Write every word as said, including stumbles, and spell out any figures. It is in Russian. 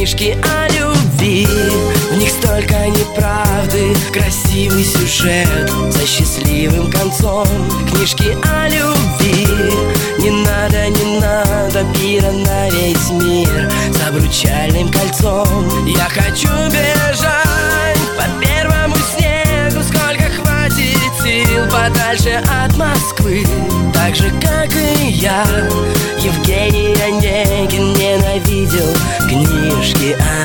книжки о любви. В них столько неправды, красивый сюжет со счастливым концом. Книжки о любви. Не надо, не надо пира на весь мир с обручальным кольцом. Я хочу бежать по первому снегу, сколько хватит сил, подальше от Москвы. Так же, как и я, Евгений Онегин ненавидел книжки о